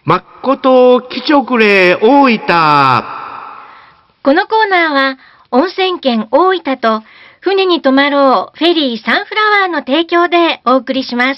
まっこときちょくれ大分。 このコーナーは温泉県大分と船に泊まろうフェリーサンフラワーの提供でお送りします。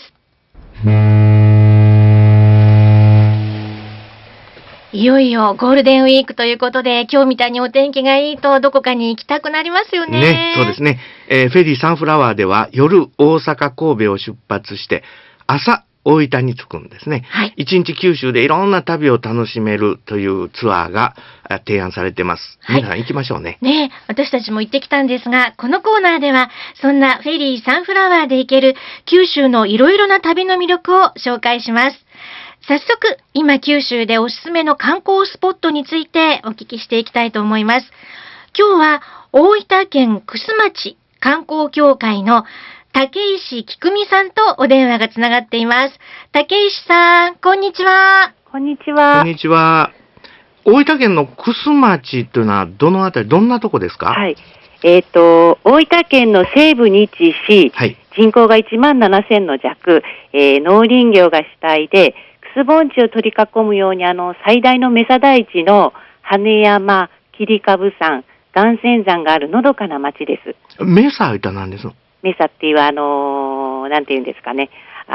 いよいよゴールデンウィークということで、今日みたいにお天気がいいとどこかに行きたくなりますよね。 ね、そうですね。フェリーサンフラワーでは夜大阪神戸を出発して朝大分に着くんですね。 はい。 一日九州でいろんな旅を楽しめるというツアーが提案されてます。 はい皆さん行きましょうね。 ねえ、私たちも行ってきたんですが、このコーナーでは、そんなフェリーサンフラワーで行ける九州のいろいろな旅の魅力を紹介します。早速、今九州でおすすめの観光スポットについてお聞きしていきたいと思います。今日は大分県玖珠町観光協会の竹石きくみさんとお電話がつながっています。竹石さん、こんにちは。 こんにちは。 こんにちは。大分県の玖珠町というのはどのあたり、どんなとこですか？ はい。大分県の西部に位置し、 はい。 人口が1万7000の弱、農林業が主体で、玖珠盆地を取り囲むように最大のメサ大地の羽山、切株山、岩泉山があるのどかな町です。 メサーいたなんですの？ メサっていうなんていうんですかね。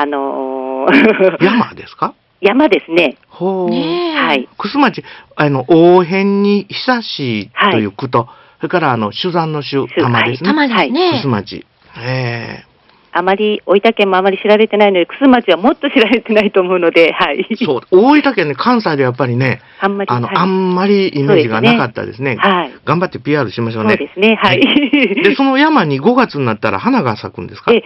山ですか？ 山ですね。 ほう。 ねえ。 はい。 玖珠町、応変に久しいという句と、それから酒山の酒、玉ですね。 玉ですね。 玖珠町。 あまり、大分県もあまり知られてないので、玖珠町はもっと知られてないと思うので、はい。 そう、大分県ね、関西でやっぱりね、 あんまり、 あんまりイメージがなかったですね。 はい。 頑張って PR しましょうね。 そうですね、はい。 で、その山に5月になったら花が咲くんですか？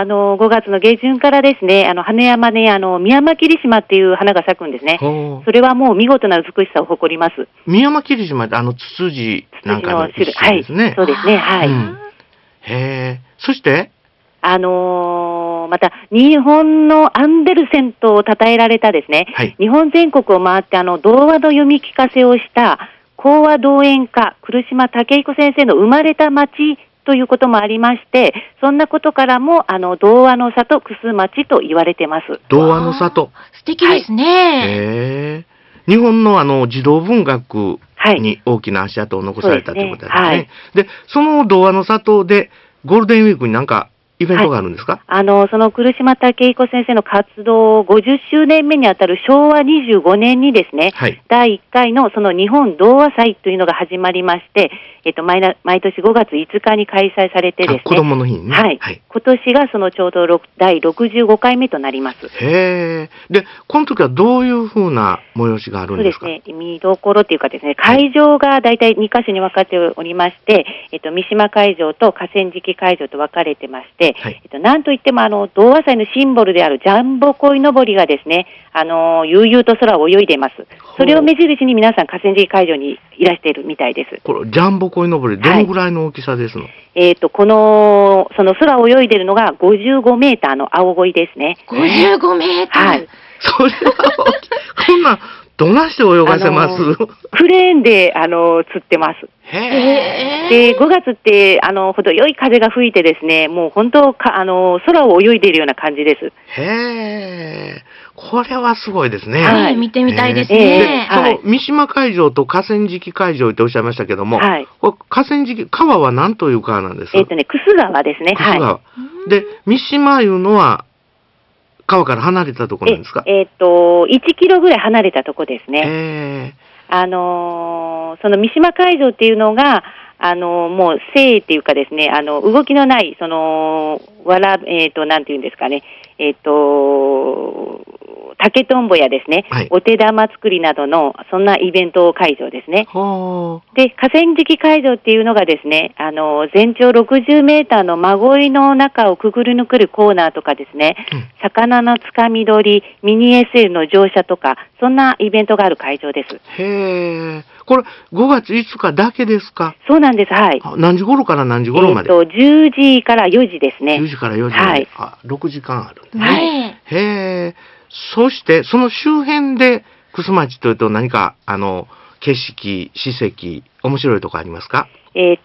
5月の下旬からですね、花山ね、宮間霧島っていう花が咲くんですね。それはもう見事な美しさを誇ります。 宮間霧島ってツツジなんかの一種ですね。 はい。そうですね、はい。 へー。そして、 また、日本のアンデルセンと称えられたですね、 はい、 日本全国を回って童話の読み聞かせをした講話道演家、来島武彦先生の生まれた町ということもありまして、そんなことからも、童話の里、玖珠町と言われてます。 童話の里。 素敵ですね。 へー。日本の児童文学に大きな足跡を残されたということですね。はい、で、その童話の里で、ゴールデンウィークになんか、イベントがあるんですか？ その来島武彦先生の活動50周年目にあたる昭和25年にですね、 はい、 第1回のその日本童話祭というのが始まりまして、毎年5月5日に開催されてですね。 子供の日にね。 はい。はい、今年がそのちょうど第65回目となります。 へー。で、この時はどういうふうな催しがあるんですか？ そうですね。見どころっていうかですね、会場が大体2カ所に分かっておりまして、三島会場と河川敷会場と分かれてまして、はい、なんといっても童話祭のシンボルであるジャンボ鯉のぼりがですね、悠々と空を泳いでいます。それを目印に皆さん河川敷会場にいらしているみたいです。 これ、ジャンボ鯉のぼり、どのぐらいの大きさですの？はい、 その空を泳いでいるのが55メーターの青鯉ですね。 55メーター、 はい。 それはこんな、どないして泳がせます？ クレーンで、釣ってます。 へー。 で、5月って、程よい風が吹いてですね、もう本当空を泳いでいるような感じです。 へー。これはすごいですね。 はい、見てみたいですね。 その三島会場と河川敷会場っておっしゃいましたけども、はい、河川敷、川は何という川なんですか？ 玖珠川ですね。 玖珠川。はい、で、三島いうのは、川から離れたところなんですか ？1キロぐらい離れたところですね。その三島会場っていうのが、もう、静っていうかですね、動きのない、なんていうんですかね、竹とんぼやですね、はい、お手玉作りなどの、そんなイベント会場ですね。で、河川敷会場っていうのがですね、全長60メーターの真鯉の中をくぐり抜けるコーナーとかですね、魚のつかみ取り、ミニ SL の乗車とか、そんなイベントがある会場です。 へー。これ、5月5日だけですか？ そうなんです、はい。 何時頃から何時頃まで ？10時から4時ですね。 10時から4時まで。はい。6時間あるんですね。 はい。 へー。そして、その周辺で、玖珠町というと何か、景色、史跡、面白いとこありますか？ 史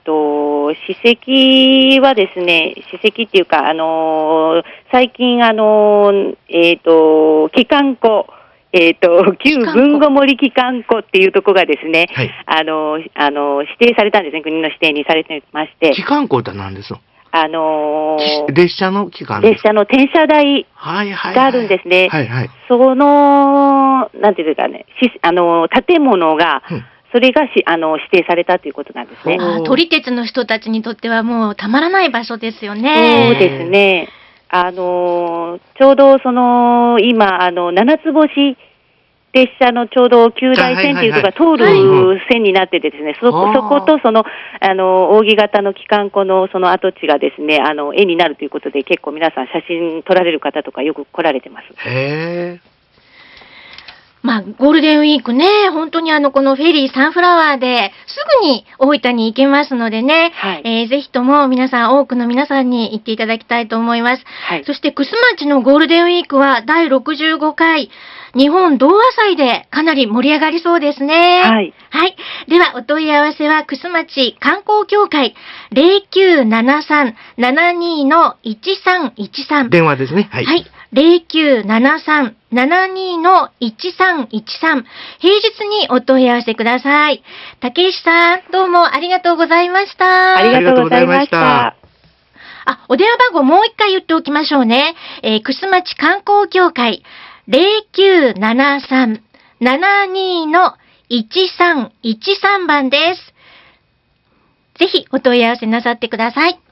跡はですね、史跡っていうか、最近、帰還庫、 旧豊後森機関庫っていうところがですね、はい、指定されたんですね。国の指定にされてまして。 機関庫って何ですか？列車の機関です。 列車の転車台があるんですね。はいはい。その、なんていうかね、建物が、それが指定されたということなんですね。 撮り鉄の人たちにとってはもうたまらない場所ですよね。 そうですね。ちょうど今、七つ星列車のちょうど旧大線っていうのが通る線になっててですね、そこと扇形の機関庫のその跡地がですね、絵になるということで結構皆さん写真撮られる方とかよく来られてます。 へー。 まあ、ゴールデンウィークね、本当にこのフェリーサンフラワーですぐに大分に行けますのでね、はい、ぜひとも多くの皆さんに行っていただきたいと思います。はい、そして、楠町のゴールデンウィークは第65回日本童話祭でかなり盛り上がりそうですね。はい。はい。では、お問い合わせは、楠町観光協会 0973-72-1313。 電話ですね。はい。 はい。0973-72-1313。平日にお問い合わせください。竹石さん、どうもありがとうございました。 ありがとうございました。 お電話番号もう一回言っておきましょうね。楠町観光協会0973-72-1313番です。ぜひお問い合わせなさってください。